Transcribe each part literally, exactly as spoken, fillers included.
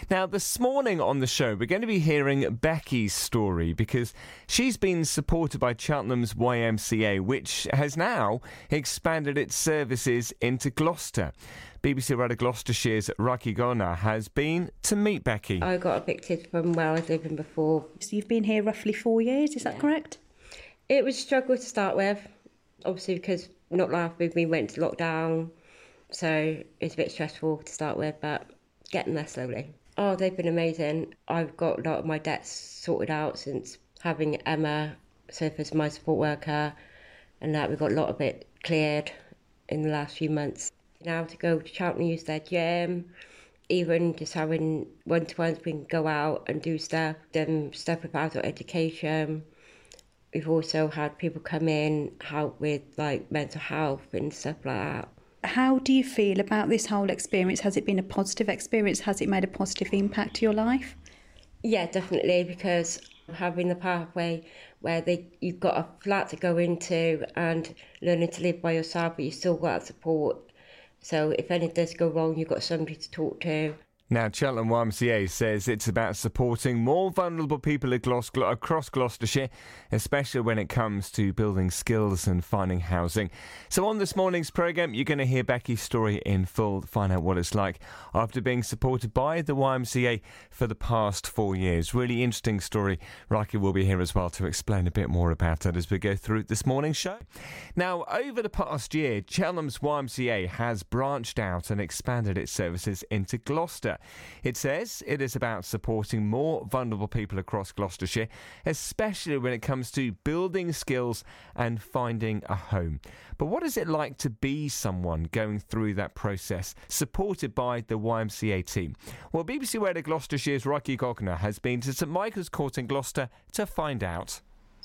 Now, this morning on the show, we're going to be hearing Becky's story because she's been supported by Cheltenham's Y M C A, which has now expanded its services into Gloucester. B B C Radio Gloucestershire's Raki Gona has been to meet Becky. I got evicted from where I was living before. So you've been here roughly four years, is that Yeah. correct? It was a struggle to start with, obviously because not last week we went to lockdown, so it's a bit stressful to start with, but getting there slowly. Oh, they've been amazing. I've got a lot of my debts sorted out since having Emma serve as my support worker, and that we've got a lot of it cleared in the last few months. Now to go to Cheltenham, use their gym, even just having one-to-ones, we can go out and do stuff, then stuff with adult education. We've also had people come in, help with like mental health and stuff like that. How do you feel about this whole experience? Has it been a positive experience? Has it made a positive impact to your life? Yeah, definitely, because having the pathway where they you've got a flat to go into and learning to live by yourself, but you still got support. So if anything does go wrong, you've got somebody to talk to. Now, Cheltenham Y M C A says it's about supporting more vulnerable people across Gloucestershire, especially when it comes to building skills and finding housing. So on this morning's programme, you're going to hear Becky's story in full, find out what it's like after being supported by the Y M C A for the past four years. Really interesting story. Raki will be here as well to explain a bit more about it as we go through this morning's show. Now, over the past year, Cheltenham's Y M C A has branched out and expanded its services into Gloucester. It says it is about supporting more vulnerable people across Gloucestershire, especially when it comes to building skills and finding a home. But what is it like to be someone going through that process, supported by the Y M C A team? Well, B B C Radio Gloucestershire's Raki Gogner has been to St Michael's Court in Gloucester to find out.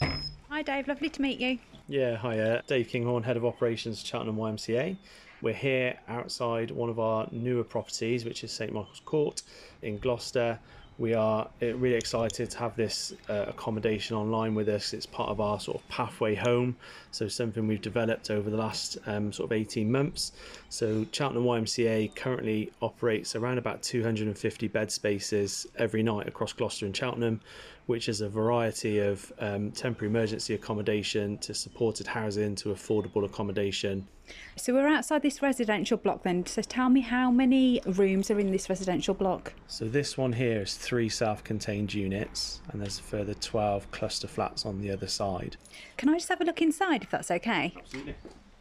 Hi Dave, lovely to meet you. Yeah, hi, uh, Dave Kinghorn, Head of Operations, Cheltenham Y M C A. We're here outside one of our newer properties, which is St Michael's Court in Gloucester. We are really excited to have this uh, accommodation online with us. It's part of our sort of pathway home, so something we've developed over the last um, sort of eighteen months. So Cheltenham Y M C A currently operates around about two hundred fifty bed spaces every night across Gloucester and Cheltenham, which is a variety of um, temporary emergency accommodation to supported housing to affordable accommodation. So we're outside this residential block then, so tell me how many rooms are in this residential block? So this one here is three self-contained units, and there's a further twelve cluster flats on the other side. Can I just have a look inside if that's okay? Absolutely.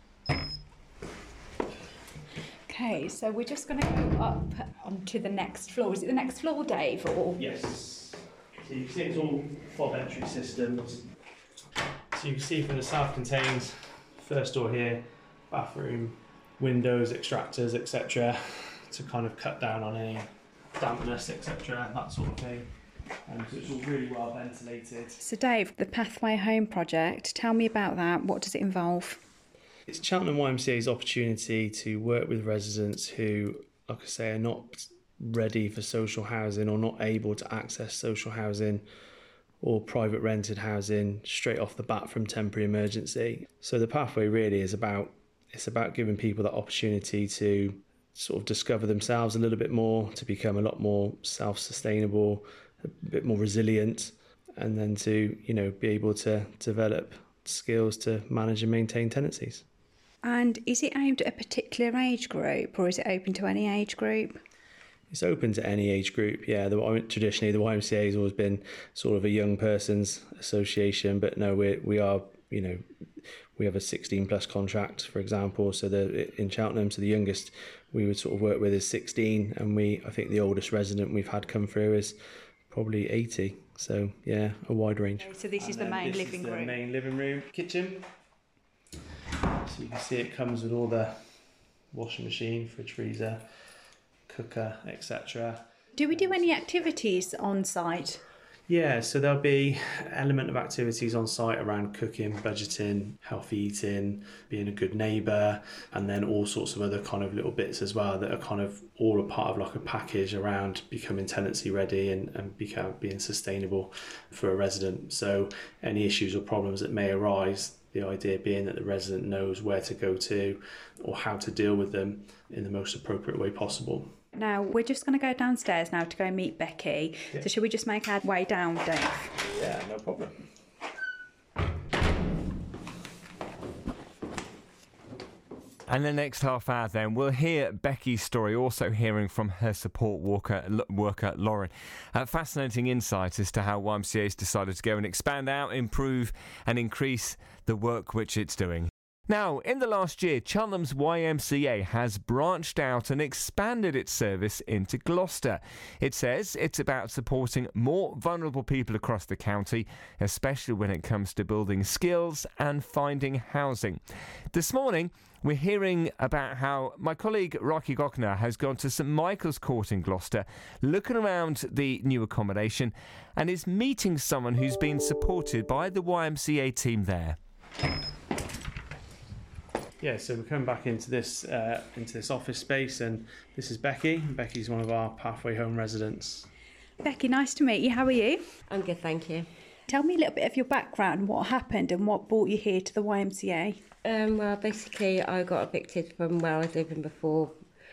Okay, so we're just going to go up onto the next floor. Is it the next floor, Dave? Or? Yes. So you can see it's all fob entry systems. So you can see from the self-contained first door here, bathroom, windows, extractors, et cetera, to kind of cut down on any dampness, et cetera, that sort of thing. Um, so it's all really well ventilated. So Dave, the Pathway Home project, tell me about that. What does it involve? It's Cheltenham Y M C A's opportunity to work with residents who, like I say, are not ready for social housing or not able to access social housing or private rented housing straight off the bat from temporary emergency. So the pathway really is about it's about giving people that opportunity to sort of discover themselves a little bit more, to become a lot more self-sustainable, a bit more resilient, and then to, you know, be able to develop skills to manage and maintain tenancies. And is it aimed at a particular age group, or is it open to any age group? It's open to any age group, yeah. The, traditionally, the Y M C A has always been sort of a young person's association, but no, we we are, you know, we have a sixteen plus contract, for example. So the in Cheltenham, so the youngest we would sort of work with is sixteen, and we I think the oldest resident we've had come through is probably eighty. So yeah, a wide range. Okay, so this and is the main this living is the room. main living room, kitchen. So you can see it comes with all the washing machine, fridge, freezer, cooker, et cetera. Do we do any activities on site? Yeah, so there'll be an element of activities on site around cooking, budgeting, healthy eating, being a good neighbour, and then all sorts of other kind of little bits as well that are kind of all a part of like a package around becoming tenancy ready and, and become, being sustainable for a resident. So any issues or problems that may arise, the idea being that the resident knows where to go to or how to deal with them in the most appropriate way possible. Now, we're just going to go downstairs now to go meet Becky. Yeah. So should we just make our way down, Dave? Yeah, no problem. And the next half hour then, we'll hear Becky's story, also hearing from her support worker, worker Lauren. Uh, fascinating insight as to how Y M C A has decided to go and expand out, improve and increase the work which it's doing. Now, in the last year, Cheltenham's Y M C A has branched out and expanded its service into Gloucester. It says it's about supporting more vulnerable people across the county, especially when it comes to building skills and finding housing. This morning, we're hearing about how my colleague Rocky Gochner has gone to St Michael's Court in Gloucester, looking around the new accommodation and is meeting someone who's been supported by the Y M C A team there. Yeah, so we're coming back into this uh, into this office space, and this is Becky. Becky's one of our Pathway Home residents. Becky, nice to meet you. How are you? I'm good, thank you. Tell me a little bit of your background, what happened and what brought you here to the Y M C A. Um, well, basically, I got evicted from where I was living before.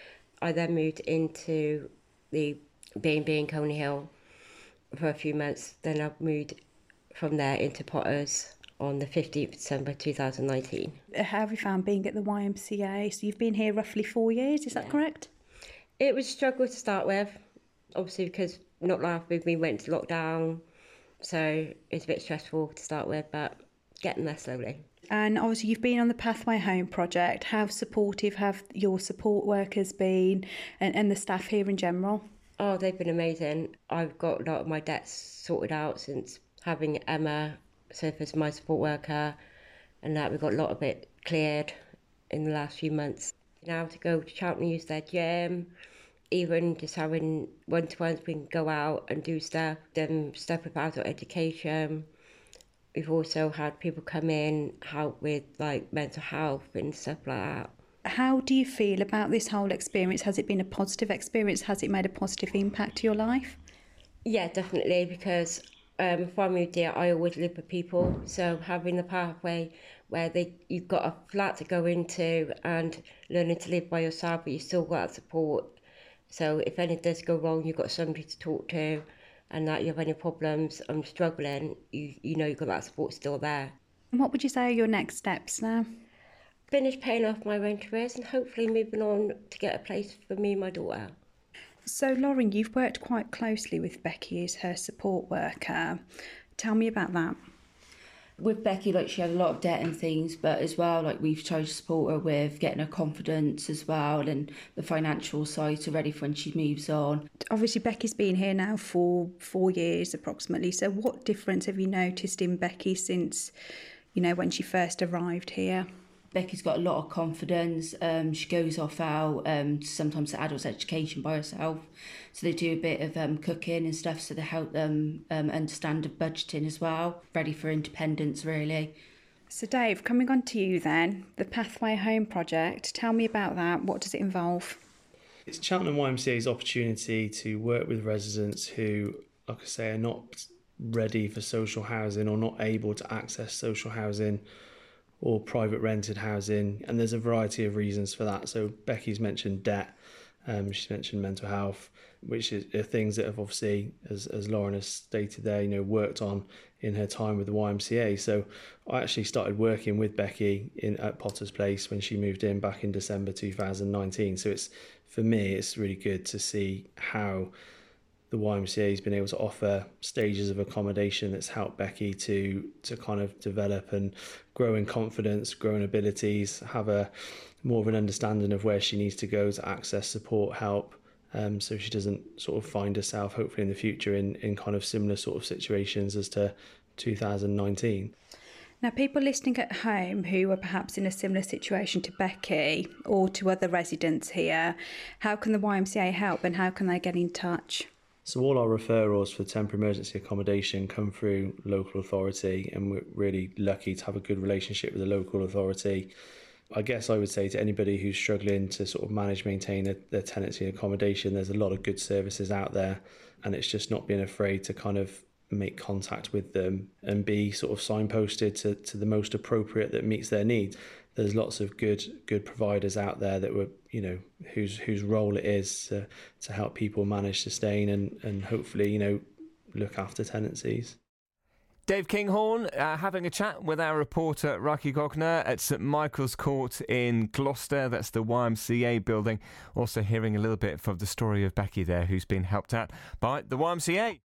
I then moved into the B and B in Coney Hill for a few months. Then I moved from there into Potters on the fifteenth of December two thousand nineteen. How have you found being at the Y M C A? So you've been here roughly four years, is that Yeah. correct? It was a struggle to start with, obviously because not last week we went to lockdown, so it's a bit stressful to start with, but getting there slowly. And obviously you've been on the Pathway Home project. How supportive have your support workers been and, and the staff here in general? Oh, they've been amazing. I've got a lot of my debts sorted out since having Emma serve as my support worker, and that we've got a lot of it cleared in the last few months. Now to go to Cheltenham, use their gym, even just having one-to-ones, we can go out and do stuff, then stuff with adult education. We've also had people come in, help with like mental health and stuff like that. How do you feel about this whole experience? Has it been a positive experience? Has it made a positive impact to your life? Yeah, definitely, because um, before I moved here, I always lived with people. So having the pathway where they you've got a flat to go into and learning to live by yourself, but you still got that support. So if anything does go wrong, you've got somebody to talk to, and that you have any problems, I'm struggling, you you know you've got that support still there. And what would you say are your next steps now? Finish paying off my rent arrears and hopefully moving on to get a place for me and my daughter. So, Lauren, you've worked quite closely with Becky as her support worker. Tell me about that. With Becky, like, she had a lot of debt and things, but as well, like, we've tried to support her with getting her confidence as well and the financial side, so ready for when she moves on. Obviously, Becky's been here now for four years approximately. So what difference have you noticed in Becky since, you know, when she first arrived here? Becky's got a lot of confidence. Um, she goes off out um, sometimes to adults education by herself. So they do a bit of um, cooking and stuff, so they help them um, understand budgeting as well. Ready for independence, really. So Dave, coming on to you then, the Pathway Home project, tell me about that. What does it involve? It's Cheltenham Y M C A's opportunity to work with residents who, like I say, are not ready for social housing or not able to access social housing or private rented housing, and there's a variety of reasons for that. So Becky's mentioned debt, um, she's mentioned mental health, which is, are things that have obviously, as, as Lauren has stated there, you know, worked on in her time with the Y M C A. So I actually started working with Becky in at Potter's Place when she moved in back in December two thousand nineteen. So it's, for me, it's really good to see how the Y M C A has been able to offer stages of accommodation that's helped Becky to to kind of develop and grow in confidence, grow in abilities, have a more of an understanding of where she needs to go to access support, help, um, so she doesn't sort of find herself, hopefully in the future, in, in kind of similar sort of situations as to two thousand nineteen. Now, people listening at home who are perhaps in a similar situation to Becky or to other residents here, how can the Y M C A help and how can they get in touch? So all our referrals for temporary emergency accommodation come through local authority, and we're really lucky to have a good relationship with the local authority. I guess I would say to anybody who's struggling to sort of manage, maintain their, their tenancy and accommodation, there's a lot of good services out there, and it's just not being afraid to kind of make contact with them and be sort of signposted to, to the most appropriate that meets their needs. there's lots of good good providers out there that were, you know, whose whose role it is to, to help people manage, sustain, and and hopefully, you know, look after tenancies. Dave Kinghorn uh, having a chat with our reporter Raki Gogner at St Michael's Court in Gloucester. That's the Y M C A building. Also hearing a little bit from the story of Becky there, who's been helped out by the Y M C A.